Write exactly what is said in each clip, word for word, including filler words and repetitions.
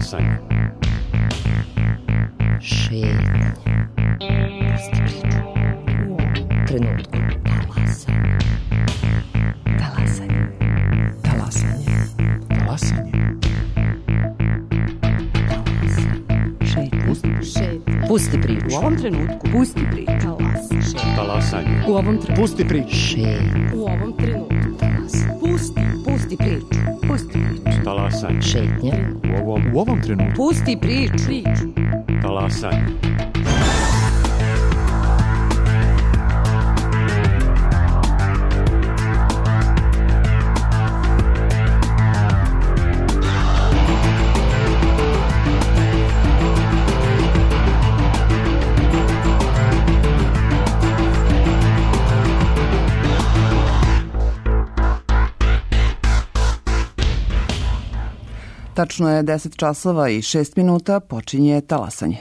Talasanje. Šetnje. Pusti priču. U ovom trenutku. Talasanje. Talasanje. Talasanje. Talasanje. Šetnje. Pusti priču. U ovom trenutku. Pusti priču. Talasanje. Talasanje. U ovom trenutku. Pusti priču. Šetnje. U ovom trenutku. Talasanje. Pusti. Pusti priču. Pusti priču. Talasanje. Šetnje. U ovom, u ovom trenutku. Pusti priču. Priču. Talasanje. Tačno je deset časova i šest minuta, počinje Talasanje.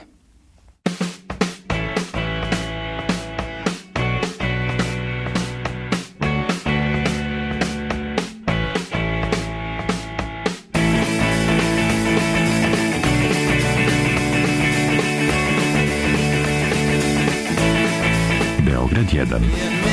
Beograd jedan.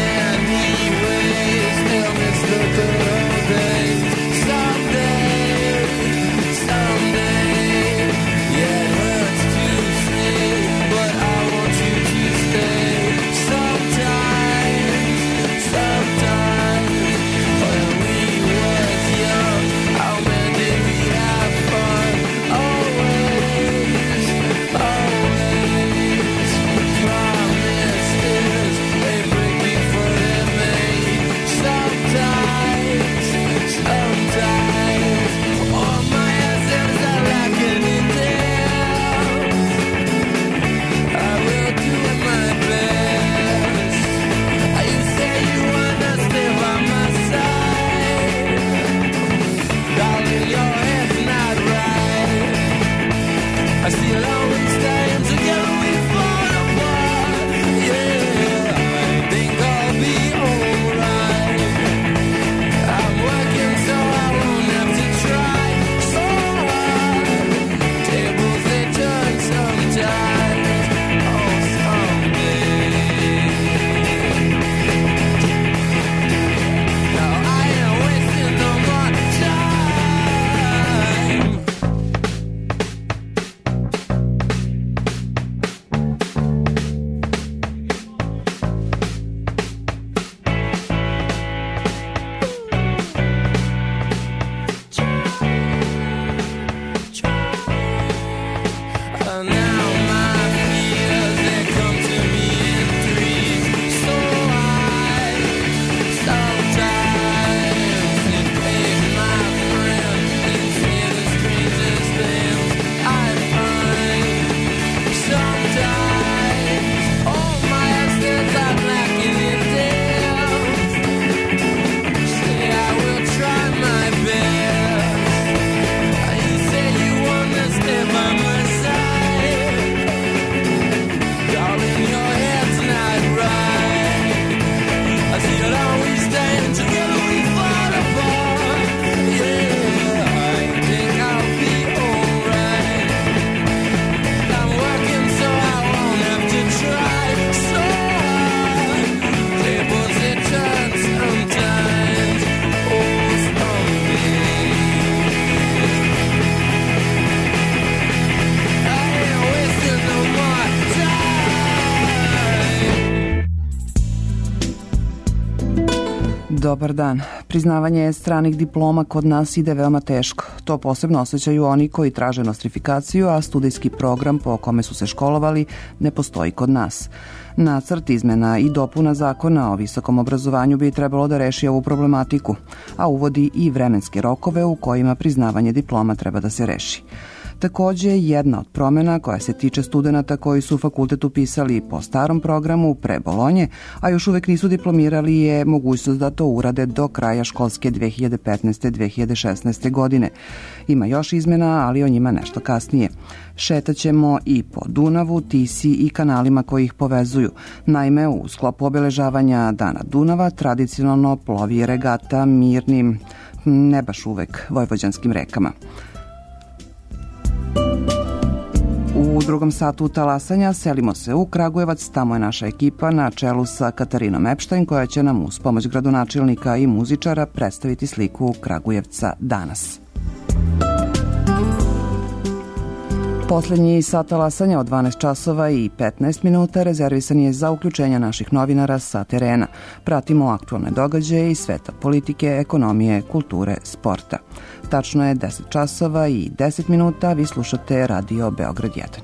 Dobar dan. Priznavanje stranih diploma kod nas ide veoma teško. To posebno osjećaju oni koji traže nostrifikaciju, a studijski program po kome su se školovali ne postoji kod nas. Nacrt izmena i dopuna zakona o visokom obrazovanju bi trebalo da reši ovu problematiku, a uvodi i vremenske rokove u kojima priznavanje diploma treba da se reši. Takođe, jedna od promena koja se tiče studenta koji su fakultet upisali po starom programu pre Bolonje, a još uvek nisu diplomirali, je mogućnost da to urade do kraja školske dve hiljade petnaeste dve hiljade šesnaeste. godine. Ima još izmena, ali o njima nešto kasnije. Šetaćemo i po Dunavu, Tisi i kanalima koji ih povezuju. Naime, u sklopu obeležavanja Dana Dunava tradicionalno plovi regata mirnim, ne baš uvek, vojvođanskim rekama. U drugom satu talasanja selimo se u Kragujevac, tamo je naša ekipa na čelu sa Katarinom Epštajn koja će nam uz pomoć gradonačelnika i muzičara predstaviti sliku Kragujevca danas. Poslednji sat talasanja od dvanaest časova i petnaest minuta rezervisan je za uključenje naših novinara sa terena. Pratimo aktualne događaje iz sveta politike, ekonomije, kulture, sporta. Tačno je deset časova i deset minuta, vi slušate Radio Beograd jedan.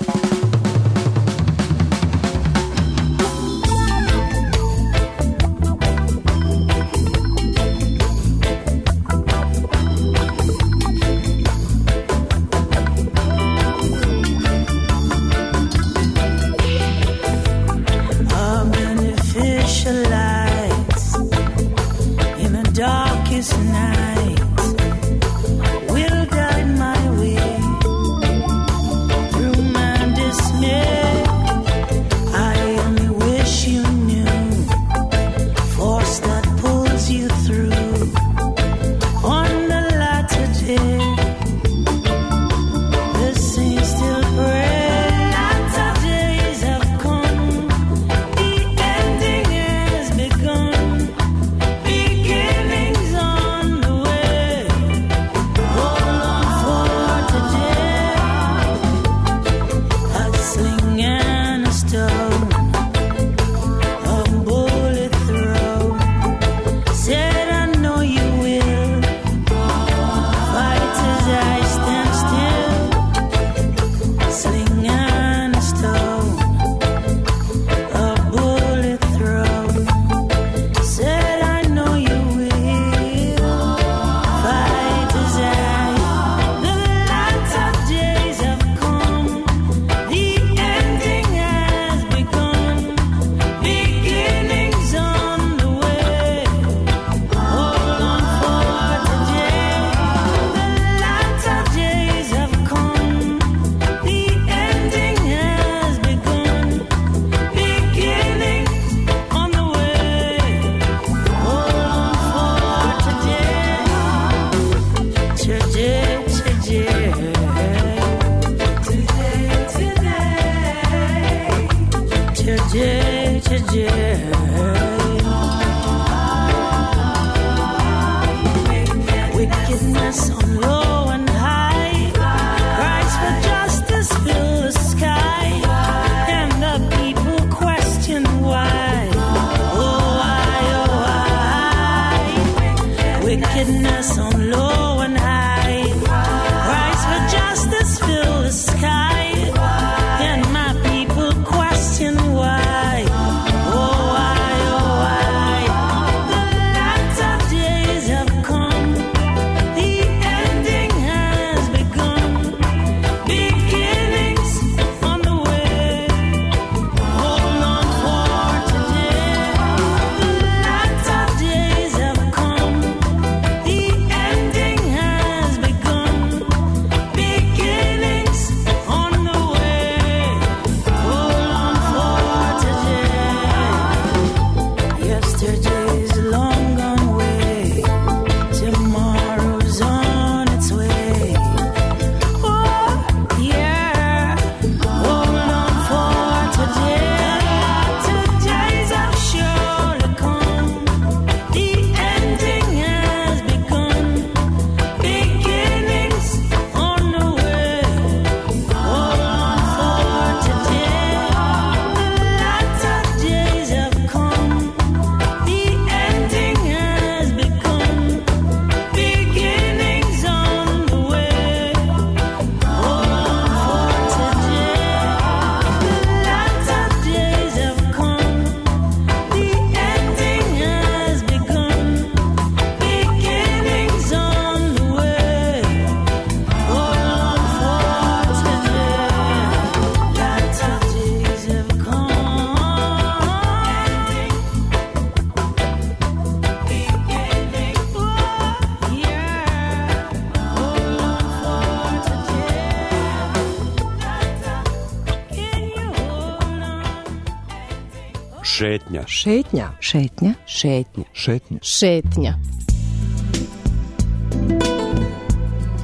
Šetnja. Šetnja. Šetnja. Šetnja. Šetnja. Šetnja.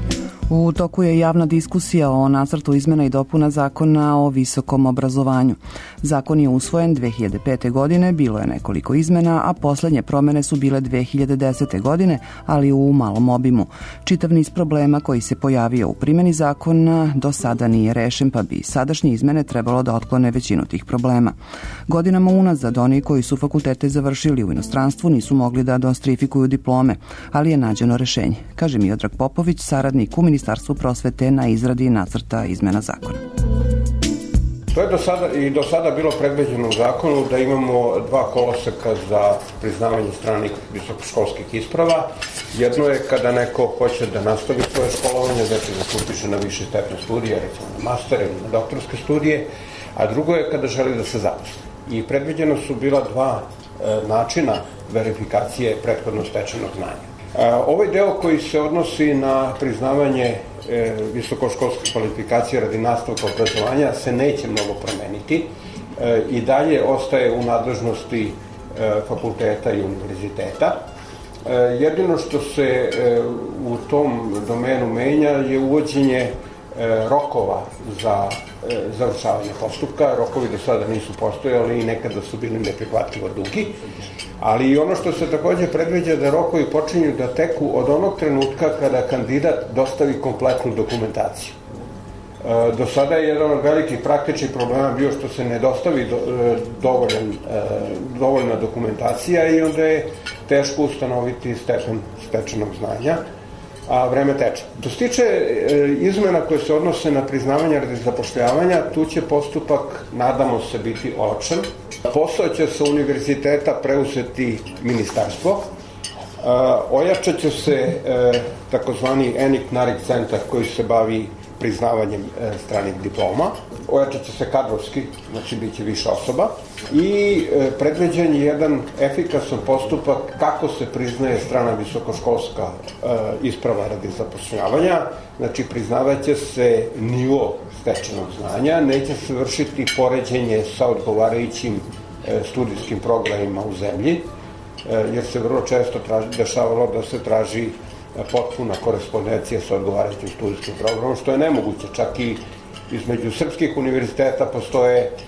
U toku je javna diskusija o nacrtu izmena i dopuna Zakona o visokom obrazovanju. Zakon je usvojen dve hiljade pete. godine, bilo je nekoliko izmena, a poslednje promene su bile dve hiljade desete. godine, ali u malom obimu. Čitav niz problema koji se pojavio u primjeni zakona do sada nije rešen, pa bi sadašnje izmene trebalo da otklone većinu tih problema. Godinama unazad oni koji su fakultete završili u inostranstvu nisu mogli da nostrifikuju diplome, ali je nađeno rešenje, kaže Miodrag Popović, saradnik u Ministarstvu prosvete na izradi nacrta izmena zakona. To je do sada, i do sada bilo predviđeno u zakonu da imamo dva koloseka za priznavanje stranih visokoškolskih isprava. Jedno je kada neko hoće da nastavi svoje školovanje, znači da se upiše na viši stepen studija, recimo na master ili na doktorske studije, a drugo je kada želi da se zaposli. I predviđeno su bila dva e, načina verifikacije prethodno stečenog znanja. E, ovaj deo koji se odnosi na priznavanje e, visokoškolskih kvalifikacija radi nastavka obrazovanja se neće mnogo promeniti e, i dalje ostaje u nadležnosti e, fakulteta i univerziteta. E, jedino što se e, u tom domenu menja je uvođenje e, rokova za e, završavanje postupka. Rokovi do sada nisu postojali i nekada su bili neprihvatljivo dugi. Ali i ono što se takođe predviđa da rokovi počinju da teku od onog trenutka kada kandidat dostavi kompletnu dokumentaciju. E, do sada je jedan od velikih praktičnih problema bio što se ne dostavi do, e, dovoljan, e, dovoljna dokumentacija i onda je teško ustanoviti stepen stečenog znanja, a vreme teče. Što se tiče e, izmena koje se odnose na priznavanje radi zapošljavanja, tu će postupak, nadamo se, biti olakšan. Posao će sa univerziteta preuzeti ministarstvo. E, ojačat će se e, takozvani E N I C N A R I C centar koji se bavi priznavanjem e, stranih diploma. Ojačat će se kadrovski, znači bit će više osoba. I e, predviđen je jedan efikasan postupak kako se priznaje strana visokoškolska e, isprava radi zapošljavanja. Znači priznavaće se nivo stečenog znanja, neće se vršiti poređenje sa odgovarajućim e, studijskim programima u zemlji, e, jer se vrlo često traži, dešavalo da se traži potpuna korespondencija sa odgovarajućim studijskim programom, što je nemoguće. Čak i između srpskih univerziteta postoje e,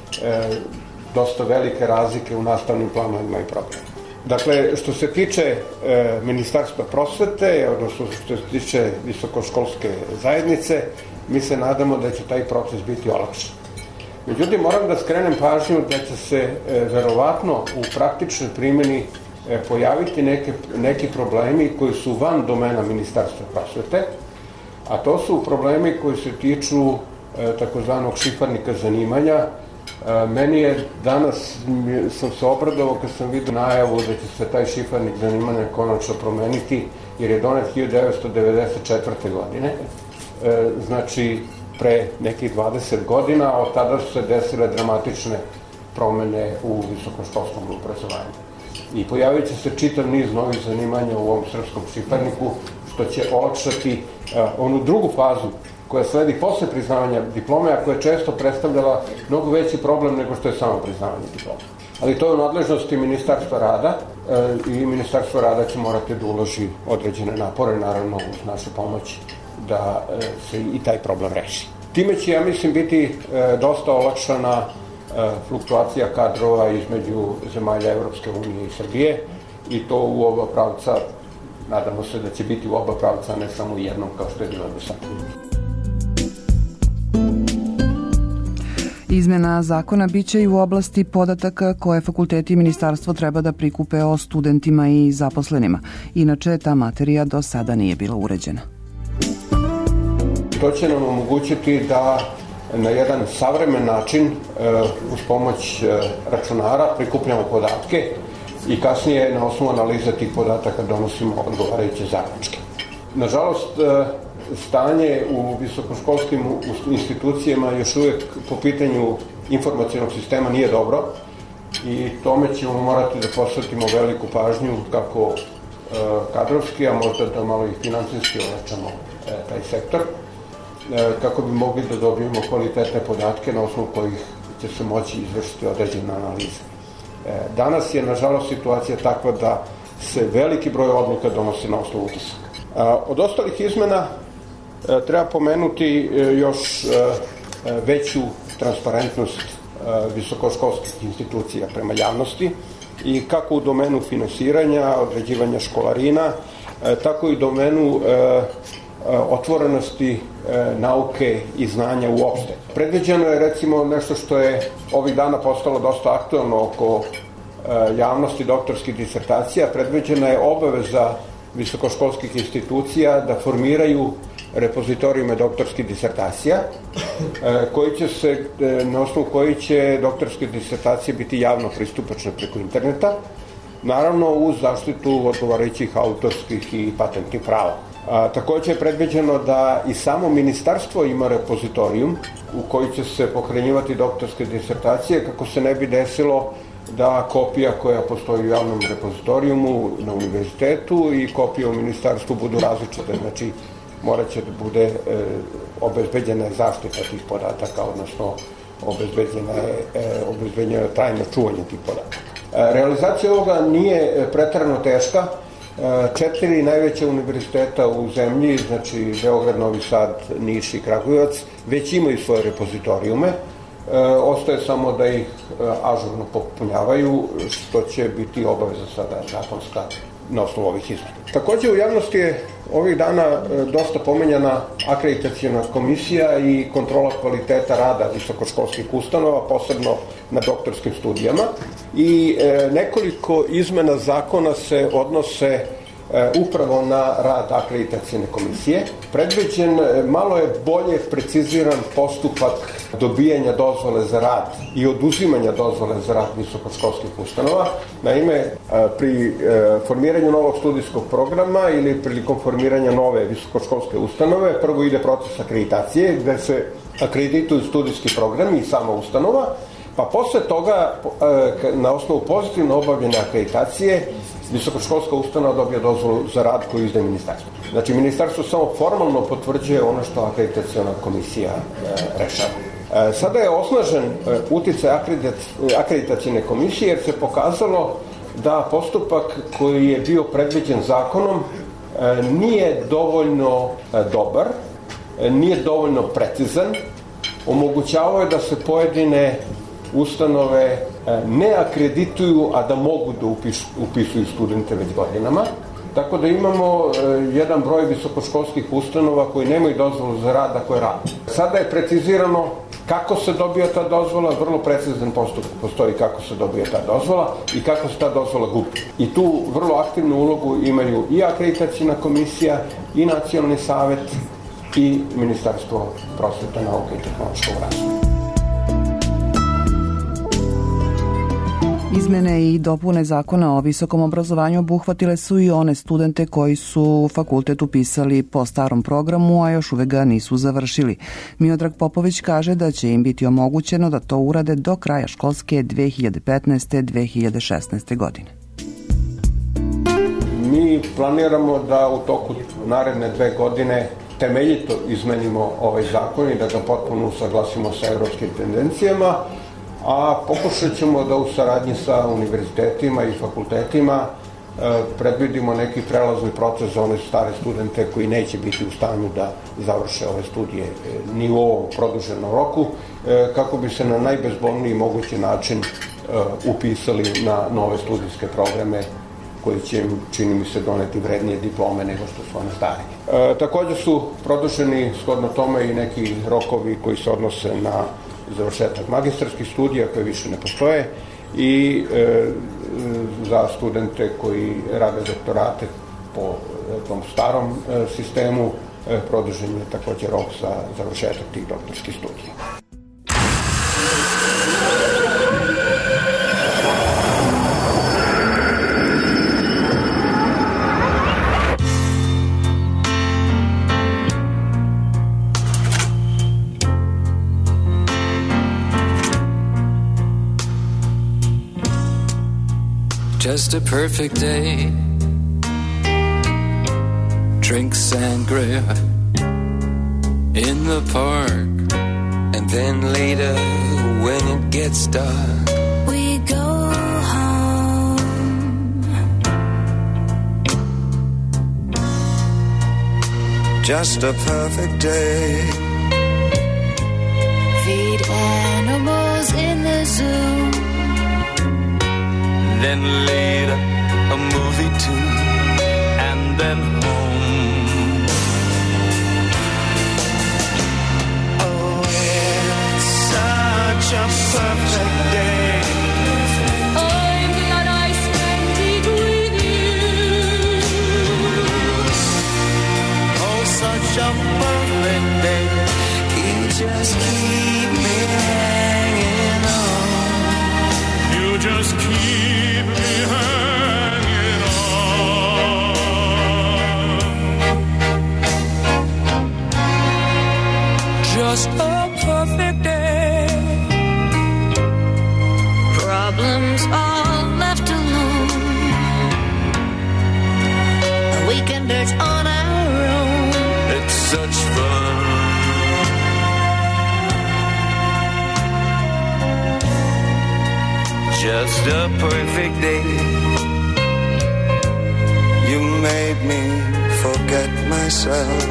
dosta velike razlike u nastavnim planovima i programima. Dakle, što se tiče e, Ministarstva prosvete, odnosno što se tiče visokoškolske zajednice, mi se nadamo da će taj proces biti olakšan. Međutim, moram da skrenem pažnju da će se e, verovatno u praktičnoj primjeni e, pojaviti neke, neki problemi koji su van domena Ministarstva prosvete, a to su problemi koji se tiču e, takozvanog šifarnika zanimanja. E, meni je danas, sam se obradovao kad sam vidio najavu da će se taj šifarnik zanimanja konačno promeniti, jer je donet hiljadu devetsto devedeset četvrte. godine. E, znači, pre nekih dvadeset godina, od tada su se desile dramatične promene u visokoškolskom obrazovanju. I pojavit će se čitav niz novih zanimanja u ovom srpskom šifarniku, što će olakšati uh, onu drugu fazu koja sledi posle priznavanja diplome, a koja je često predstavljala mnogo veći problem nego što je samo priznavanje diplome. Ali to je u nadležnosti Ministarstva rada uh, i Ministarstvo rada će morati da uloži određene napore, naravno uz našu pomoć, da uh, se i taj problem reši. Time će, ja mislim, biti uh, dosta olakšana uh, fluktuacija kadrova između zemalja Evropske unije i Srbije, i to u oba pravca. Nadamo se da će biti u oba pravca, ne samo u jednom kao što je bilo do sada. Izmena zakona biće i u oblasti podataka koje fakulteti i ministarstvo treba da prikupe o studentima i zaposlenima. Inače, ta materija do sada nije bila uređena. To će nam omogućiti da na jedan savremen način uz pomoć računara prikupljamo podatke i kasnije na osnovu analize tih podataka donosimo odgovarajuće zaključke. Nažalost, stanje u visokoškolskim institucijama još uvijek po pitanju informacionog sistema nije dobro i tome ćemo morati da posvetimo veliku pažnju kako kadrovski, a možda da malo i financijski ojačamo taj sektor, kako bi mogli da dobijemo kvalitetne podatke na osnovu kojih će se moći izvršiti određene analize. Danas je, nažalost, situacija takva da se veliki broj odluka donose na osnovu utisaka. Od ostalih izmena Treba pomenuti još veću transparentnost visokoškolskih institucija prema javnosti i kako u domenu finansiranja, određivanja školarina, tako i u domenu otvorenosti nauke i znanja uopšte. Predviđeno je recimo nešto što je ovih dana postalo dosta aktuelno oko javnosti doktorskih disertacija, predviđena je obaveza visokoškolskih institucija da formiraju repozitorijume doktorskih disertacija, koji će se, na osnovu koji će doktorske disertacije biti javno pristupačne preko interneta, naravno uz zaštitu odgovarajućih autorskih i patentnih prava. A, takođe je predviđeno da i samo ministarstvo ima repozitorijum u koji će se pohranjivati doktorske disertacije kako se ne bi desilo da kopija koja postoji u javnom repozitorijumu na univerzitetu i kopija u ministarstvu budu različite. Znači, morat će da bude e, obezbeđena zaštita tih podataka, odnosno obezbeđena je, e, obezbeđena je trajno čuvanje tih podataka. E, realizacija ovoga nije preterano teška. E, četiri najveća univerziteta u zemlji, znači Beograd, Novi Sad, Niš i Kragujevac, već imaju svoje repozitorijume. E, ostaje samo da ih e, ažurno popunjavaju, što će biti obaveza sada zakonska na osnovu ovih izmena. Takođe u javnosti je ovih dana e, dosta pomenjana akreditaciona komisija i kontrola kvaliteta rada visokoškolskih ustanova, posebno na doktorskim studijama. I e, nekoliko izmena zakona se odnose upravo na rad akreditacione komisije. Predviđen, malo je bolje preciziran postupak dobijanja dozvole za rad i oduzimanja dozvole za rad visokoškolskih ustanova. Naime, pri formiranju novog studijskog programa ili prilikom formiranja nove visokoškolske ustanove, prvo ide proces akreditacije gde se akredituju studijski programi i sama ustanova, pa posle toga, na osnovu pozitivno obavljene akreditacije, visokoškolska ustanova dobija dozvolu za rad koju izdaje ministarstvo. Znači, ministarstvo samo formalno potvrđuje ono što akreditaciona komisija rešava. Sada je osnažen uticaj akreditacione komisije jer se pokazalo da postupak koji je bio predviđen zakonom nije dovoljno dobar, nije dovoljno precizan, omogućavao je da se pojedine ustanove ne akredituju, a da mogu da upiš, upisuju studente već godinama. Tako da imamo jedan broj visokoškolskih ustanova koji nemaju dozvolu za rad, a koje rade. Sada je precizirano kako se dobija ta dozvola, vrlo precizan postupak postoji kako se dobija ta dozvola i kako se ta dozvola gubi. I tu vrlo aktivnu ulogu imaju i akreditaciona komisija, i Nacionalni savet, i Ministarstvo prosvete, nauke i tehnološkog razvoja. Izmene i dopune zakona o visokom obrazovanju obuhvatile su i one studente koji su fakultet upisali po starom programu, a još uvek ga nisu završili. Miodrag Popović kaže da će im biti omogućeno da to urade do kraja školske dve hiljade petnaeste dve hiljade šesnaeste. godine. Mi planiramo da u toku naredne dve godine temeljito izmenimo ovaj zakon i da ga potpuno usaglasimo sa evropskim tendencijama, a pokušat ćemo da u saradnji sa univerzitetima i fakultetima predvidimo neki prelazni proces za one stare studente koji neće biti u stanju da završe ove studije ni u ovom produženom roku, kako bi se na najbezbolniji mogući način upisali na nove studijske programe koji će, čini mi se, doneti vrednije diplome nego što su one stare. E, takođe su produženi shodno tome i neki rokovi koji se odnose na završetak magistarskih studija koje više ne postoje i e, za studente koji rade doktorate po tom starom e, sistemu e, produžen je takođe rok za završetak tih doktorskih studija. Just a perfect day. Drink sangria in the park. And then later when it gets dark, we go home. just a perfect day. Feed animals in the zoo, then later a movie too, and then home. Oh, it's such a perfect day. I'm glad I spent it with you. Oh, such a perfect day. You just keep me hanging on. You just keep me hanging on. Just a perfect day. Problems all left alone. A weekenders on our own. It's such fun. Just a perfect day. You made me forget myself.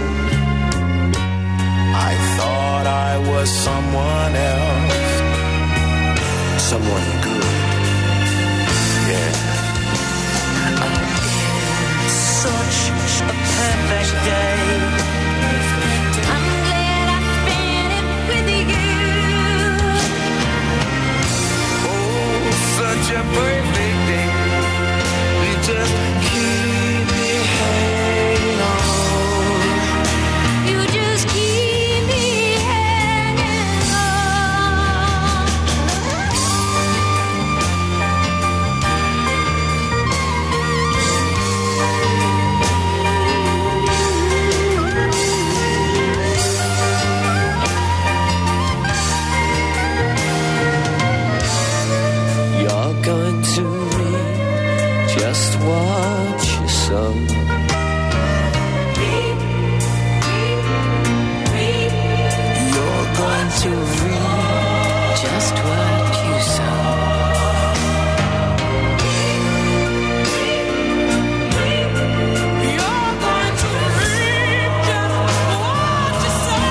I thought I was someone else, someone good. Yeah. Oh, it's such a perfect day. I'm glad I spent it with you. Oh, such a perfect day. You just keep me hanging on. You just keep me hanging on. You're going to read just what you sow. You're going to read just what you sow. You're going to read just what you sow,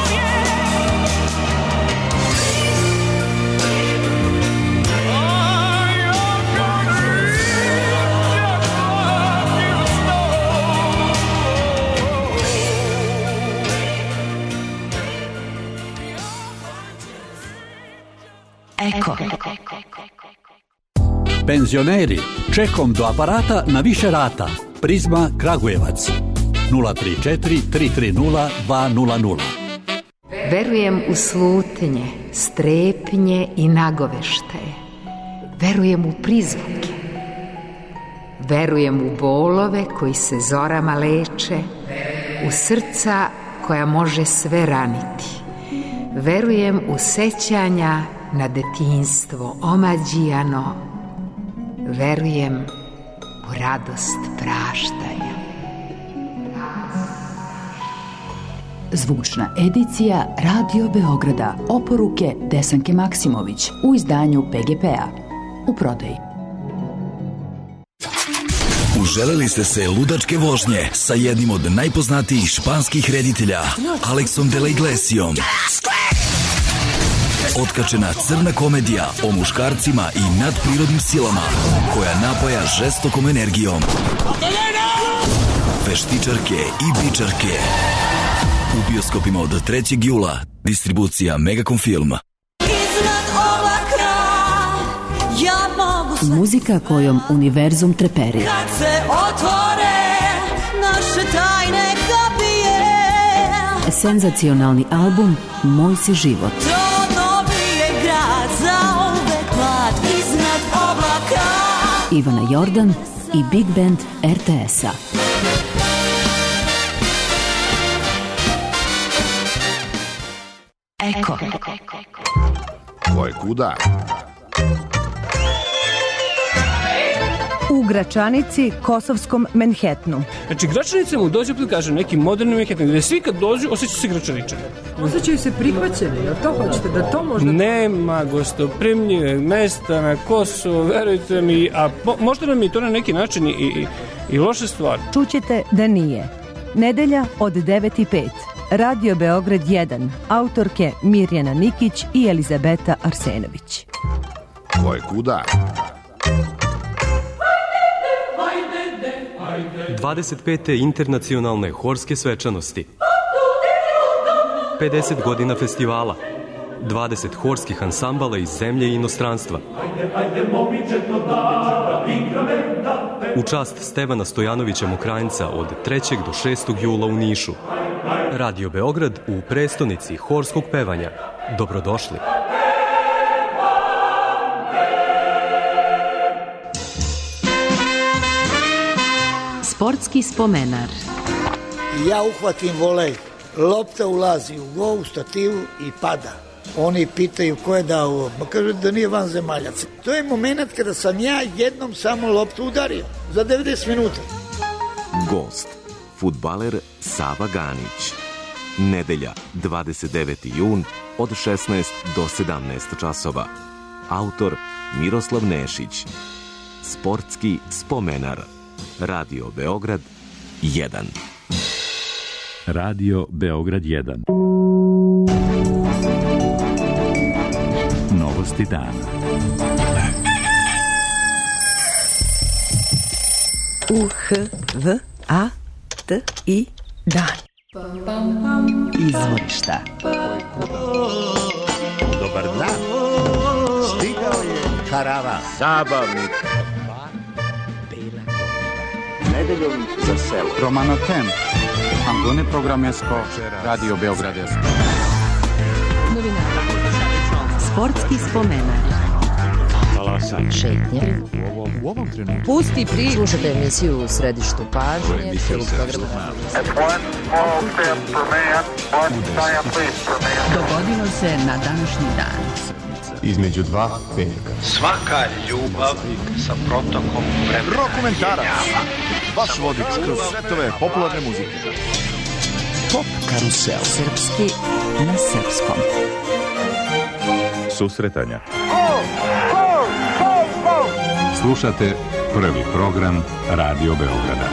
Eko. Penzioneri, čekom do aparata na više rata. Prizma Kragujevac nula tri četiri tri tri nula dva nula nula. Verujem u slutnje, strepnje i nagoveštaje. Verujem u prizvuke. Verujem u bolove koji se zorama leče, u srca koja može sve raniti. Verujem u sećanja na detinjstvo omađijano. Verujem u radost praštanja. Zvučna edicija Radio Beograda. Oporuke Desanke Maksimović u izdanju P G P-a. U prodaji. Uželeli ste se ludačke vožnje sa jednim od najpoznatijih španskih reditelja, Alexom de la Iglesiom. Otkačena crna komedija o muškarcima i nadprirodnim silama koja napaja žestokom energijom. Veštičarke i bičarke. U bioskopima od trećeg jula. Distribucija Megacom Film. Muzika kojom univerzum treperi. Kad se otvore naše tajne kapije. Senzacionalni album Moj si život. To dobije grad za uvek mlad iznad oblaka. Ivana Jordan i Big Band R T S-a. Eko. Ko je kuda? U Gračanici, kosovskom Manhattanu. Znači, Gračanica mu dođe, opet kažem, neki moderni Manhattan, gde svi kad dođu, osjećaju se Gračaničani. Osjećaju se prihvaćeni, jel to hoćete da to možda... Nema gostoprimljivih mesta na Kosovo, verujte mi, a po, možda nam je to na neki način i, i, i loša stvar. Čućete da nije. Nedelja od devet i pet. Radio Beograd jedan. Autorke Mirjana Nikić i Elizabeta Arsenović. Ko je kuda? dvadeset pete internacionalne horske svečanosti. pedeset godina festivala. dvadeset horskih ansambala iz zemlje i inostranstva. U čast Stevana Stojanovića Mokranjca od trećeg do šestog jula u Nišu. Radio Beograd u prestonici horskog pevanja. Dobrodošli. Sportski spomenar. Ja uhvatim volej, lopta ulazi u go, u stativu i pada. Oni pitaju ko je dao ovo, ma kažu da nije vanzemaljac. To je moment kada sam ja jednom samo loptu udario, za devedeset minuta. Gost, fudbaler Sava Ganić. Nedelja, dvadeset deveti jun, od šesnaest do sedamnaest časova. Autor Miroslav Nešić. Sportski spomenar. Radio Beograd jedan. Radio Beograd jedan. Novosti dana. U H V A T I dan. Izvorišta. Dobar dan. Stigao je karavan. Zabavnik. Nedeljom za selo. Romano Tem. Angone programesko. Radio Beogradesko. Sportski spomenar. Šetnje. U ovom trenutku. Pusti priču. Slušajte emisiju u središtu pažnje. Dogodilo se na današnji dan. Između dva petka. Svaka ljubav sa protokom vremena. Rokomentarac. Vaš vodič kroz svetove popularne muzike. Pop karusel. Srpski na srpskom. Susretanja. Slušate prvi program Radio Beograda.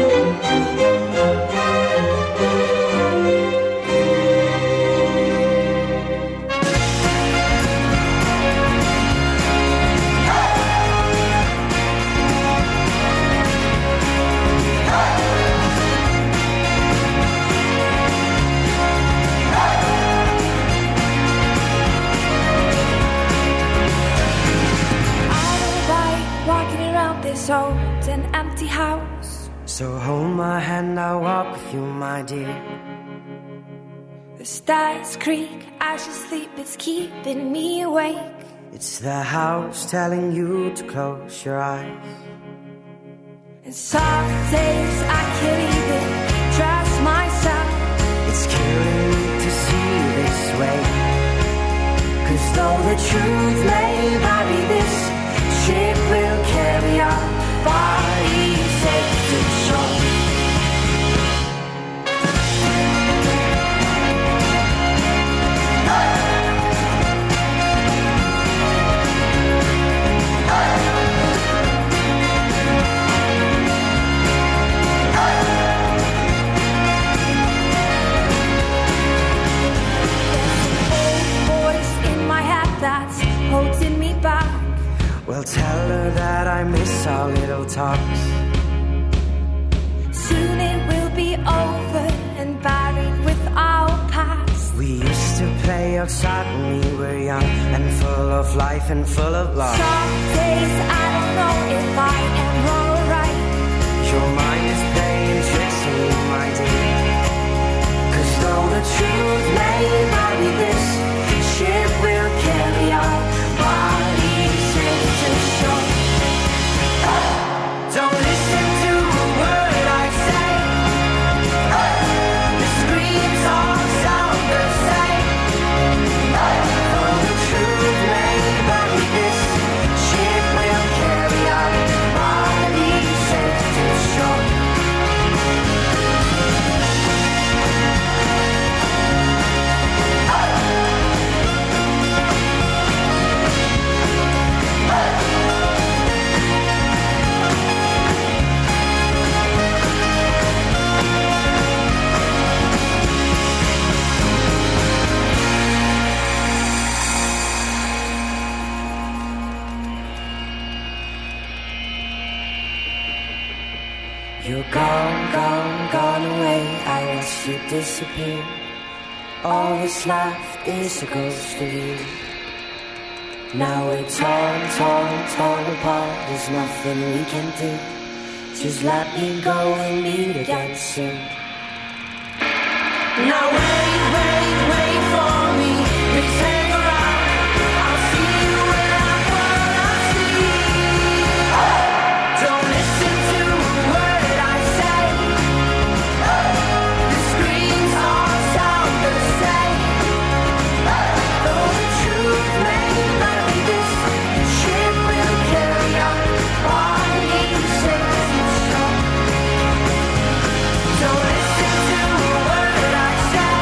Old and empty house. So hold my hand, I'll walk with you, my dear. The stars creak, I should sleep, it's keeping me awake. It's the house telling you to close your eyes. And some days I can't even trust myself. It's killing me to see you this way. Cause though the truth may vary, this ship will carry our bodies safe to shore. Well, tell her that I miss our little talks. Soon it will be over and buried with our past. We used to play outside when we were young and full of life and full of love. Some days I don't know if I am wrong or right. Your mind is playing tricks on me, my dear. Cause though the truth may vary, this ship will carry our bodies safe to shore. Don't listen to a word I say. The screams all sound the same. Though the truth may vary, this ship will carry our bodies. You're gone, gone, gone away. I watched you disappear. All that's left is a ghost of you. Now we're torn, torn, torn apart. There's nothing we can do. Just let me go and meet again soon. Now wait, wait, wait for me. Please hang around. I'll see you when I wanna see. Don't listen to a word I say. The screams all sound the same. Though the truth may vary, this ship will carry our bodies safe to shore. Don't listen to a word I say.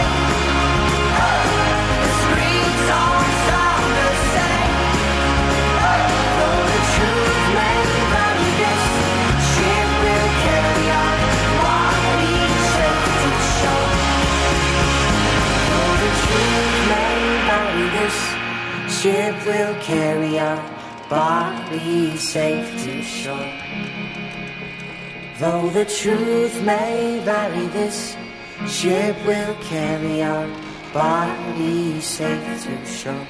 The screams all sound the same. Though the truth may vary, this ship will carry our bodies safe to shore. Though the truth may vary, this ship will carry our bodies safe to shore. Though the truth may vary, this ship will carry our bodies safe to shore.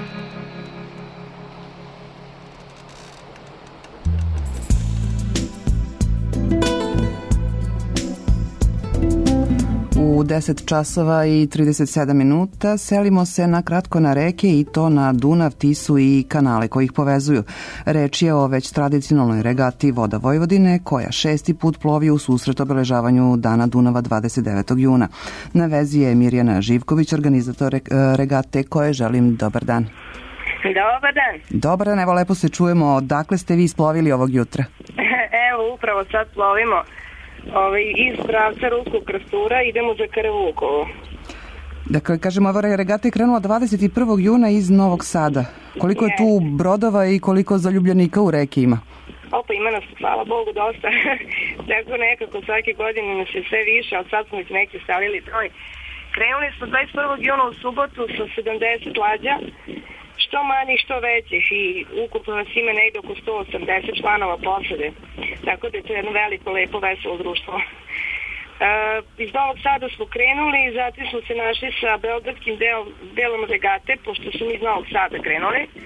U deset časova i trideset sedam minuta selimo se na kratko na reke i to na Dunav, Tisu i kanale koji ih povezuju. Reč je o već tradicionalnoj regati Voda Vojvodine koja šesti put plovi u susret obeležavanju Dana Dunava dvadeset devetog juna. Na vezi je Mirjana Živković, organizator regate koje želim dobar dan. Dobar dan. Dobar dan, evo lepo se čujemo. Odakle ste vi isplovili ovog jutra? Evo upravo sad plovimo ovaj, iz pravca Ruskog Krstura, idemo za Karavukovo. Dakle, kažemo, ova regata je krenula dvadeset prvog juna iz Novog Sada. Koliko je tu brodova i koliko zaljubljenika u reki ima? Opa, ima nas, hvala Bogu, dosta. Tako nekako svake godine nas je sve više, ali sad smo ih neki stavili troj. Krenuli smo dvadeset prvog juna u subotu sa sedamdeset lađa, što manjih, što većih, i ukupno nas ima negde oko sto osamdeset članova posade. Tako da je to jedno veliko, lepo, veselo društvo. E, iz Novog Sada smo krenuli, zatim smo se našli sa beogradskim del, delom regate, pošto smo iz Novog Sada krenuli, e,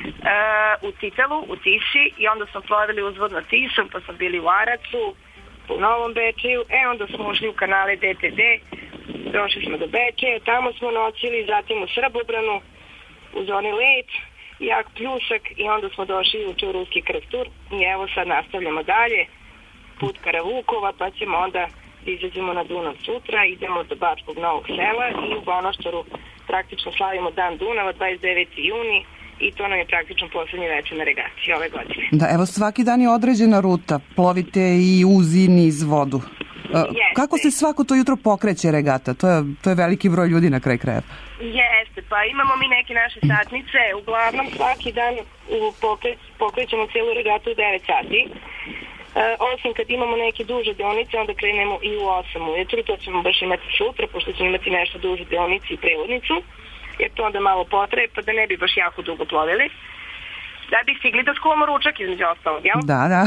u Titelu, u Tisi, i onda smo plovili uzvodno Tisom, pa smo bili u Aracu, u Novom Bečeju, e onda smo ušli u kanale D T D, došli smo do Bečeja, tamo smo noćili, zatim u Srbobranu, u zoni Let, Jak Pljusak, i onda smo došli u Ruski Krstur i evo sad nastavljamo dalje put Karavukova, pa ćemo onda izađemo na Dunav sutra, idemo do Bačkog Novog Sela i u Bonoštoru praktično slavimo Dan Dunava dvadeset deveti juni i to nam je praktično poslednji večer na regati ove godine. Da, evo svaki dan je određena ruta, plovite i uz i niz vodu. Jeste. Kako se svako to jutro pokreće regata? To je, to je veliki broj ljudi na kraj krajeva. Jeste, pa imamo mi neke naše satnice, uglavnom svaki dan pokreć, pokrećemo cijelu regatu u devet sati. E, osim kad imamo neke duže deonice, onda krenemo i u osam ujutru, to ćemo baš imati sutra, pošto ćemo imati nešto duže deonice i prevodnicu, jer to onda malo potraje, pa da ne bi baš jako dugo plovili. Da bi stigli da skuvamo ručak između ostalog, jel? Da, da.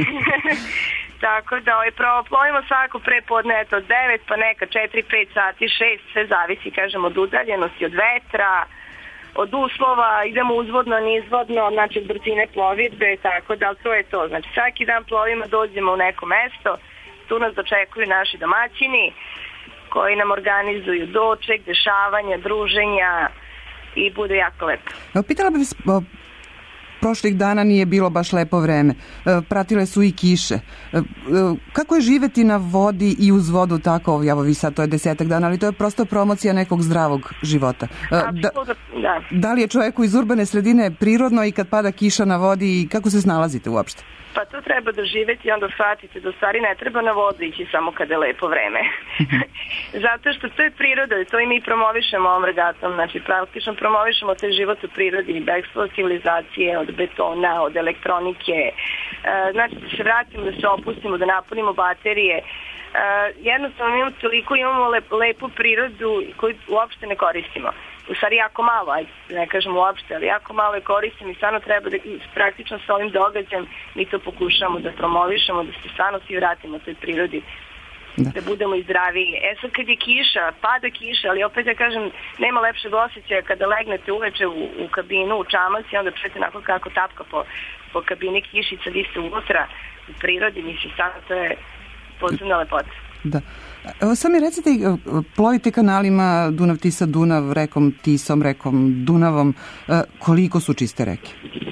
Tako da ovaj, plovimo svako pre podne eto, od devet, pa neka četiri pet sati, šest, sve zavisi, kažem, od udaljenosti, od vetra, od uslova, idemo uzvodno, nizvodno, znači od brzine plovidbe, tako da, to je to. Znači, svaki dan plovimo, dođemo u neko mesto, tu nas dočekuju naši domaćini, koji nam organizuju doček, dešavanja, druženja i bude jako lepo. Pitala bih vas, prošlih dana nije bilo baš lepo vreme. Pratile su i kiše. Kako je živeti na vodi i uz vodu tako, evo vi sad, to je desetak dana, ali to je prosto promocija nekog zdravog života. Da, da. Da li je čovjeku iz urbane sredine prirodno i kad pada kiša na vodi i kako se snalazite uopšte? Pa to treba doživjeti i onda shvatite da stvari ne treba na vodu ići samo kada je lepo vreme. Zato što to je priroda i to i mi promovišemo ovom regatom. Znači praktično promovišemo taj život u prirodi i bekstvo od civilizacije, od betona, od elektronike. Znači da se vratimo, da se opustimo, da napunimo baterije. Jednostavno imamo toliko, imamo lepu prirodu koju uopšte ne koristimo. u stvari jako malo, ajde, ne kažem uopšte, ali jako malo je koristim i stvarno treba da praktično sa ovim događajem mi to pokušamo da promovišemo, da se stvarno svi vratimo toj prirodi, da, da budemo i zdraviji. E sad kad je kiša, pada kiša, ali opet ja kažem, nema lepšeg osjećaja kada legnete uveče u, u kabinu, u čamac i onda čujete onako kako tapka po, po kabini kišica, vi ste unutra u prirodi, mislim, stvarno to je posebna lepota. Da. Evo sad mi recite, plovite kanalima Dunav-Tisa-Dunav, rekom Tisom, rekom Dunavom, koliko su čiste reke?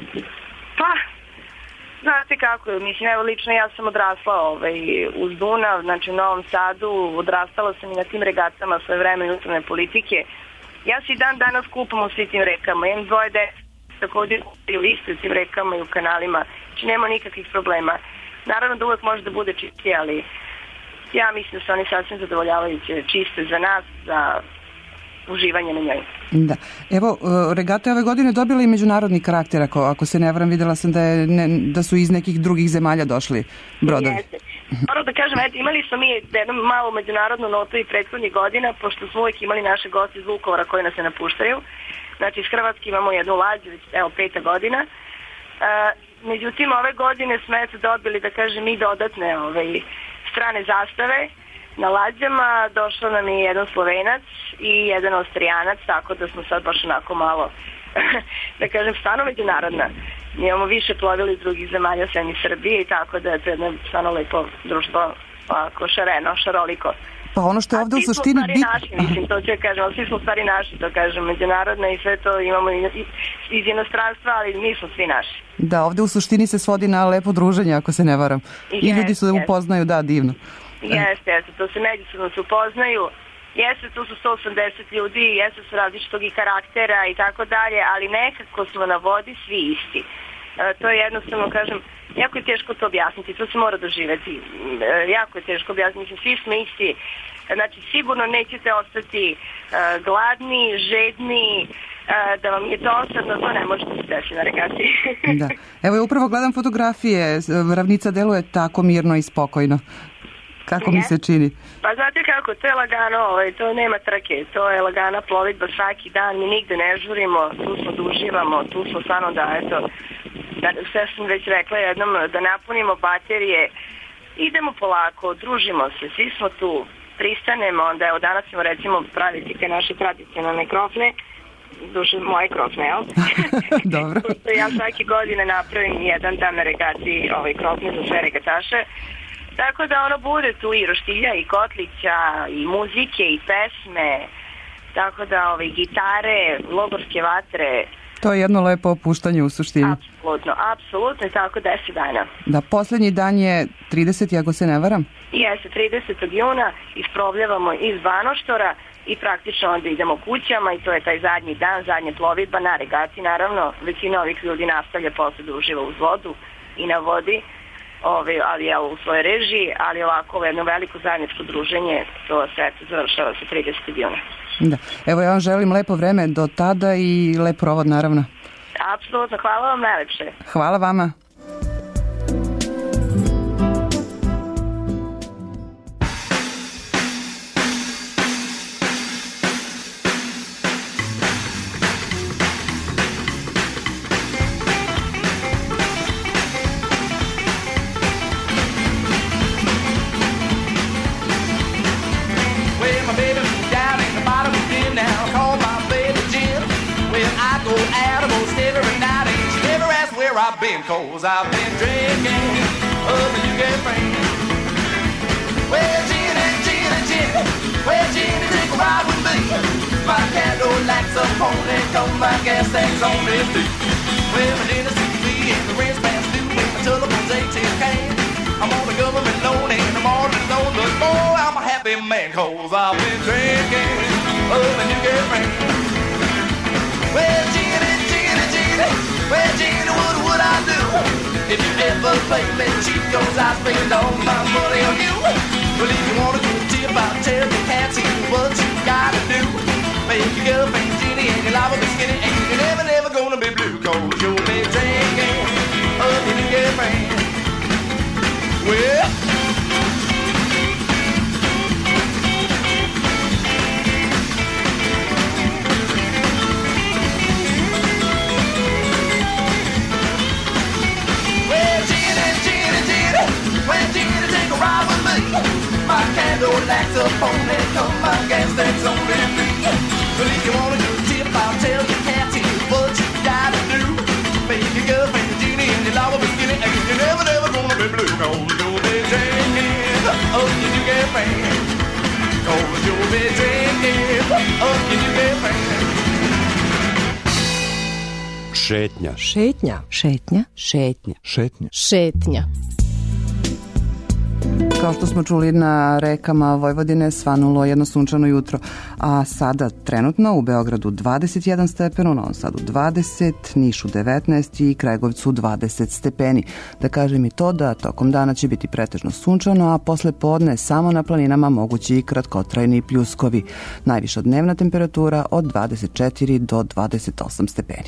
Pa, znate kako, mislim, evo lično ja sam odrasla ovaj, uz Dunav, znači u Novom Sadu, odrastala sam i na tim regatama svoje vreme jutarnje politike. Ja se i dan danas kupam u svi tim rekama, imam dvoje dece, također i listu u tim rekama i u kanalima, znači nema nikakvih problema. Naravno da uvek može da bude čistije, ali ja mislim da su oni sasvim zadovoljavajuće, čiste za nas, za uživanje na njoj. Da. Evo, regata je ove godine dobila i međunarodni karakter, ako, ako se ne varam, videla sam da, je, ne, da su iz nekih drugih zemalja došli brodovi. Jeste. Moram da kažem, eto, imali smo mi jednu malu međunarodnu notu i prethodnih godina, pošto smo uvijek imali naše goste iz Vukovara koji nas se napuštaju. Znači, iz Hrvatske imamo jednu lađu, evo, peta godina. E, međutim, ove godine smo eto dobili, da kažem, i dodatne ovaj, strane zastave na lađama. Došao nam je jedan Slovenac i jedan Austrijanac, tako da smo sad baš onako malo, da kažem, stvarno međunarodna. Mi imamo više plovili iz drugih zemalja, sem i Srbije, i tako da je to jedno stvarno lepo društvo, ovako šareno, šaroliko. Pa ono što je ovde u suštini bit... naši, mislim, to ću ja kažem, ali svi smo stvari naši, to kažem, međunarodno i sve to imamo iz inostranstva, ali mi smo svi naši. Da, ovde u suštini se svodi na lepo druženje, ako se ne varam. I yes, ljudi se yes. upoznaju, da, divno. Jeste, jeste, to se međusobno se upoznaju. Jeste, tu su sto osamdeset ljudi, jeste su različitog i karaktera i tako dalje, ali nekako smo na vodi svi isti. E, to je jednostavno, kažem, jako je teško to objasniti, to se mora doživeti. E, jako je teško objasniti, svi smo isti. Znači, sigurno nećete ostati e, gladni, žedni, e, da vam je dosadno, to ne možete se desiti na regati. Da. Evo, ja upravo gledam fotografije, ravnica deluje tako mirno i spokojno. Kako mi se čini? Pa znate kako, to je lagano, ovaj, to nema trke, to je lagana plovidba svaki dan, mi nigde ne žurimo, tu smo da uživamo, tu smo stvarno da, eto, da, sve sam već rekla jednom, da napunimo baterije, idemo polako, družimo se, svi smo tu, pristanemo, onda evo danas ćemo recimo praviti te naše tradicionalne krofne, duše moje krofne, jel? Dobro. Ja svake godine napravim jedan dan na regati ovaj, krofne za sve regataše. Tako da ono bude tu i roštilja i kotlića i muzike i pesme, tako da ove gitare, logorske vatre. To je jedno lepo opuštanje u suštini. Apsolutno, apsolutno, tako deset dana. Da, poslednji dan je trideseti, ako se ne varam? Jeste, tridesetog juna isprovljavamo iz Banoštora i praktično onda idemo kućama i to je taj zadnji dan, zadnja plovidba na regati, naravno. Većina ovih ljudi nastavlja posle da uživa uz vodu i na vodi. Ove, ali ja u svojoj režiji, ali ovako jedno veliko zajedničko druženje, to sve završava se tridesetog juna. Da. Evo ja vam želim lepo vreme do tada i lep provod naravno. Apsolutno, hvala vam najlepše. Hvala vama. I've been, cause I've been drinking up and you get friends. Well, Jenny, Jenny, Jenny, well, Jenny, take a ride with me. My Cadillac's a pony, cause my gas tank's on this too. Well, my dinner's to me and the rent's past due, and my telephone's eighteen can. I'm on a government loan and I'm on the loan, but boy, I'm a happy man, cause I've been drinking up and you get friends. Well, Jenny, Jenny, Jenny, well, Jenny, what would I do if you ever play me cheap? Cause I spend all my money on you. Well, if you want a good tip, I'll tell you, can't see what you gotta do. Make your girlfriend Jenny and your life will be skinny, and you're never, never gonna be blue, cause you'll be drinking up in your girlfriend. Well, the phone and come, my gas tank's only blue. But if you wanna go tip, I'll tell you, Cathy, what you gotta do. Make your girlfriend a genie and your love will be skinny, and you're never, never gonna be blue. Cause you'll be drinking up your new girlfriend. Cause you'll be drinking up your new girlfriend. Šetnja. Šetnja. Šetnja. Šetnja. Šetnja. Šetnja. Kao što smo čuli, na rekama Vojvodine svanulo jedno sunčano jutro, a sada trenutno u Beogradu dvadeset jedan stepen, u Novom Sadu dvadeset, Nišu devetnaest i Kragujevacu dvadeset stepeni. Da kažem i to da tokom dana će biti pretežno sunčano, a posle podne samo na planinama mogući i kratkotrajni pljuskovi. Najviša dnevna temperatura od dvadeset četiri do dvadeset osam stepeni.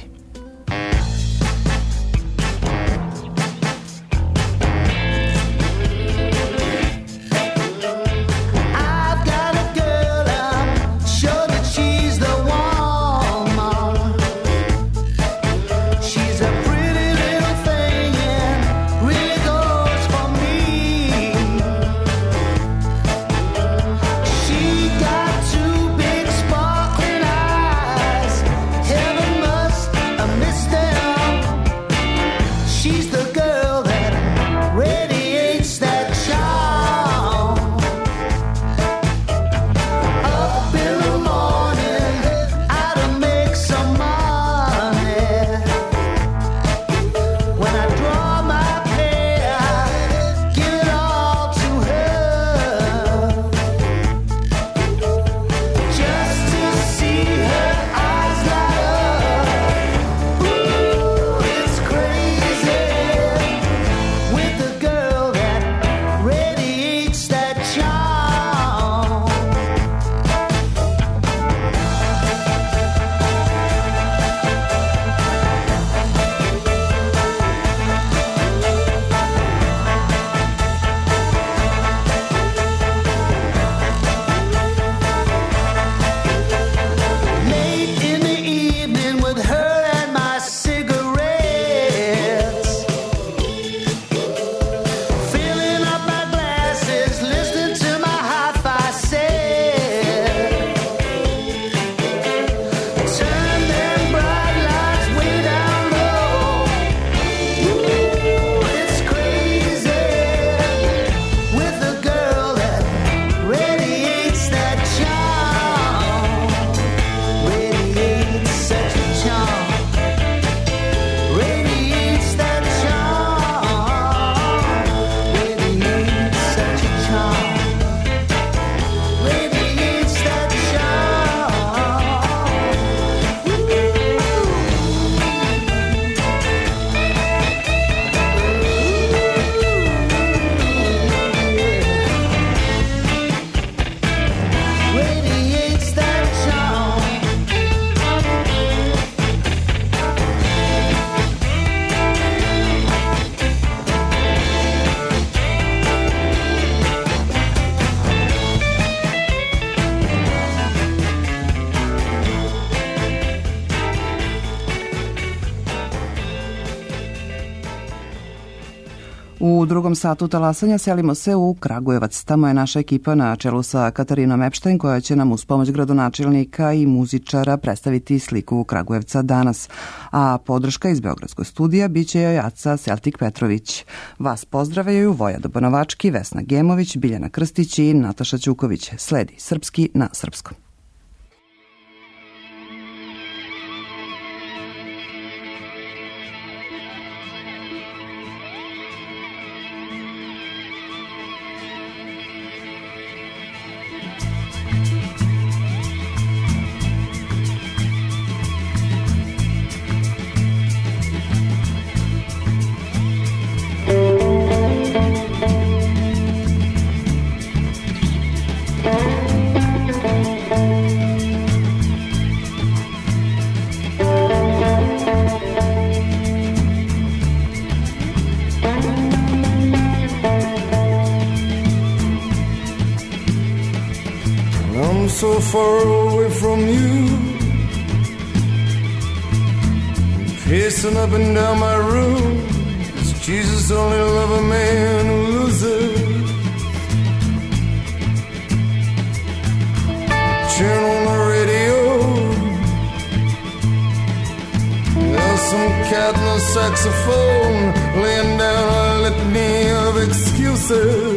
U drugom satu talasanja selimo se u Kragujevac. Tamo je naša ekipa na čelu sa Katarinom Epštajn koja će nam uz pomoć gradonačelnika i muzičara predstaviti sliku Kragujevca danas. A podrška iz Beogradskog studija biće joj Aca Seltik Petrović. Vas pozdravljaju Vojada Banovački, Vesna Gemović, Biljana Krstić i Nataša Ćuković. Sledi srpski na srpskom. So far away from you, pacing up and down my room. Does Jesus only love a man who loses? saxophone, laying down a litany of excuses.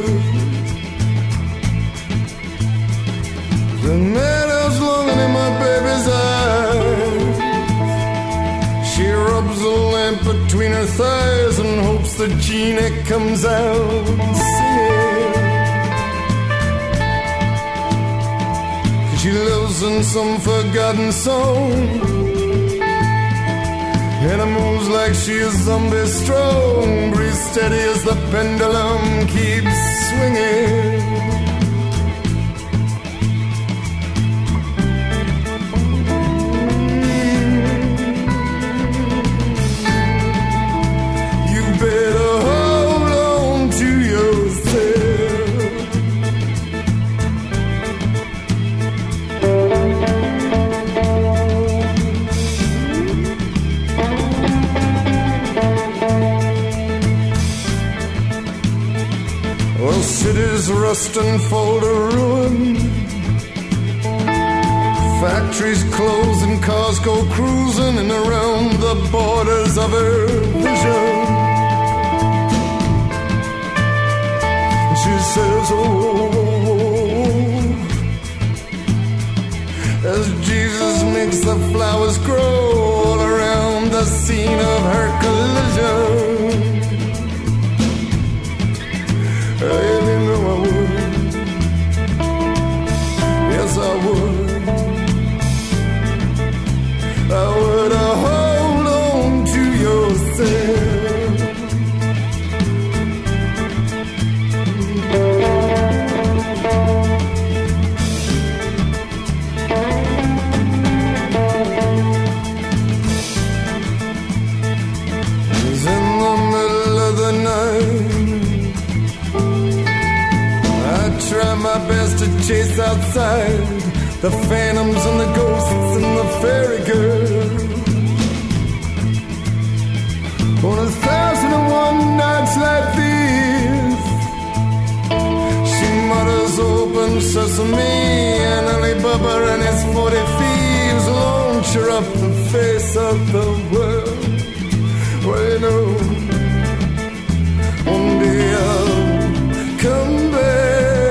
The meadow's longing in my baby's eyes. She rubs a lamp between her thighs and hopes the genie comes out singing. She lives in some forgotten song, and it moves like she is zombie strong, breathes steady as the pendulum keeps swinging. You better hold on to yourself. Well, cities rust and fall to ruin, factories close and cars go cruising in around the borders of her vision. She says, oh, as Jesus makes the flowers grow all around the scene of her collision. I didn't know I would. Yes, I would. I would uh, hold on to yourself. It's in the middle of the night. Try my best to chase outside the phantoms and the ghosts and the fairy girl. On a thousand and one nights like these, she mutters open sesame, and Alibaba and his forty thieves launch her up the face of the world. Well, you know, one day I'll come back.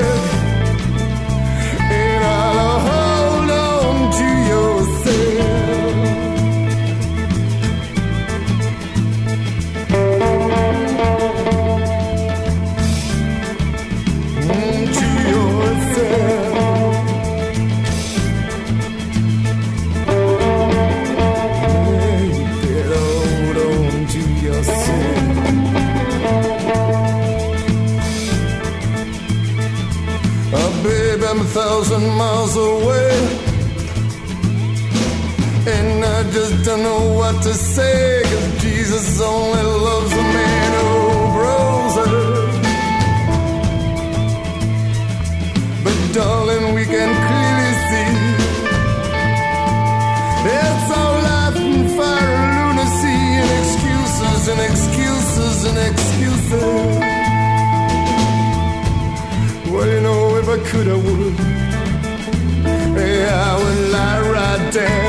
I'm a thousand miles away, and I just don't know what to say, 'cause Jesus only loves a man who grows her. But darling, we can clearly see it's all life and fire and lunacy, and excuses and excuses and excuses. Well, you know, if I could, I would. Yeah, I would lie right down